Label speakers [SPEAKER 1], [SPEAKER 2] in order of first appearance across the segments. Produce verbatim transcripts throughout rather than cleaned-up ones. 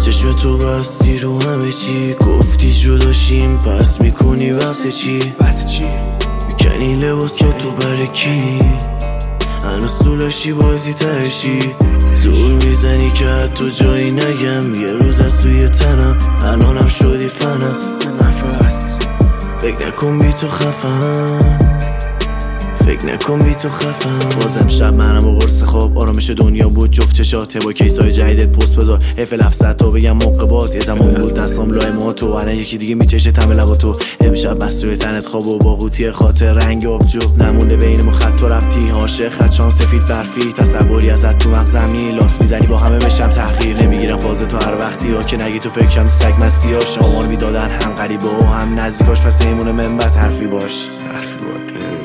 [SPEAKER 1] چشم تو بستی رو همه چی، گفتی جداشیم پس میکنی واسه چی؟
[SPEAKER 2] واسه چی؟
[SPEAKER 1] میکنی لباس که تو برای کی؟ هنوز تو لاشی بازی ترشی، زور میزنی که حتی جایی نگم یه روز از توی تنم الانم شدی فنم.
[SPEAKER 2] نفس
[SPEAKER 1] فکر نکن بی تو خفم، فکر نکن بی تو خفم. بازم شب منم و قرص خواب، آرامش دنیا بود جفت چشاته با کیسای جدیدت پست بذار اف هفتصد تا بگم موقع باز. یه زمان بود دستام لای ما تو، الان یکی دیگه میچشه تم لبا تو. امشب بس روی تنت خواب و با قوطی خاطر رنگ آبجو نمونده بین ما خط و ربطی، عاشق خط شام سفید برفی، تصوری ازت تو مغزمی لاس میزنی با همه بشم تحقیر نمیگیرم فاز تو هر وقتی ها که نگی تو فکرم تو سگ مستی ها. شمال میدادن هم غریبه و هم نزدیکاش پس ایمونه منبت حرفی باش حرفی باش.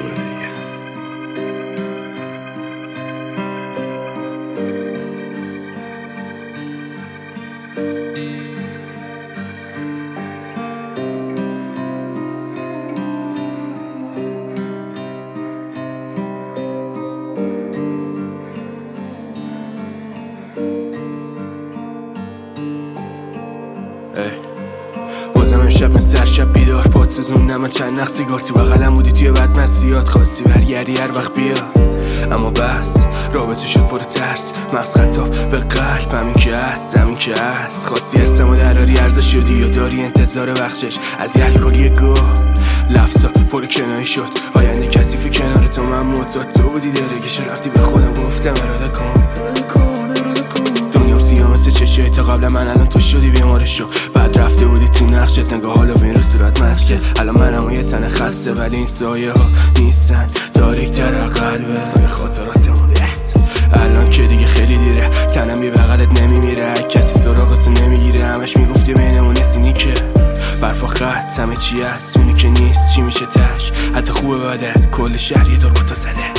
[SPEAKER 2] بازم امشب مثل هر شب بیدار پاد سزوندم من چند نخ سیگار تو بغلم بودی توی بد مسیات، خواستی برگردی هر وقت بیا اما بس رابطه شد پر ترس مغز خطاب به قلب. همین که هست همین که هست خواستی ارسمو دراری ارزش شدی یا داری انتظار بخشش از یه الکلی گو لفظا پر کنایی شد آینده کثیف کنار تو. من معتاد تو بودی درگش رفتی به خودم گفتم اراده کن دنیام سیاه مثل چشای تا قبل من الان تو شدی بیماره شو. بعد رفته بودی تو نقشت نگاه حالا بین رو صورت مسکت الان منم یه تن خسته ولی این سایه ها نیستن تاریک تر قلبه سایه خاطراتمون الان که دیگه خیلی دیره تنم بی بغلت نمیمیره کسی سراغتو نمیگیره همش میگفتی بینمون نسینی که برفا خط همه چی هست اونی که نیست چی میشه تش حتی خوبه بدت کل شهر یه دور با تو زده.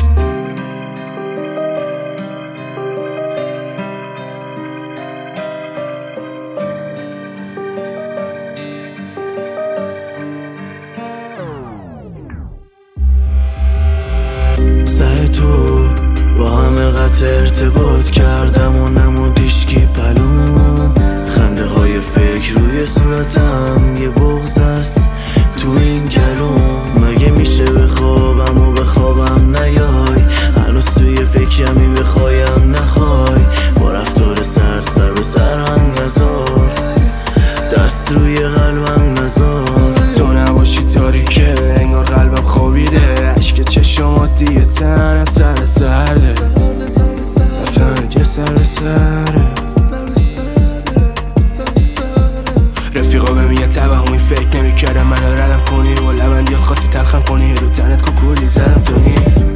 [SPEAKER 1] سر تو با همه قطع ارتباط کردم و نمودیشکی پلوم، خنده های فکر روی صورتم یه بغض است تو این گلوم. مگه میشه بخوابم و بخوابم نیای هنوز توی فکرمی بخوایم نخوای با رفتار سرد سر به سر هم نزار دست روی قلبم نزار.
[SPEAKER 2] تو نباشی تاریکه انگار قلبم خوابیده عشق چشمات دیگه تنم سر سرده افرانجه سر سره رفیقا بمیگن توهمی فکر نمی کردم من ردم کنی و لبندیات خواستی تلخم کنی رو تنت کوکولی زدم تونی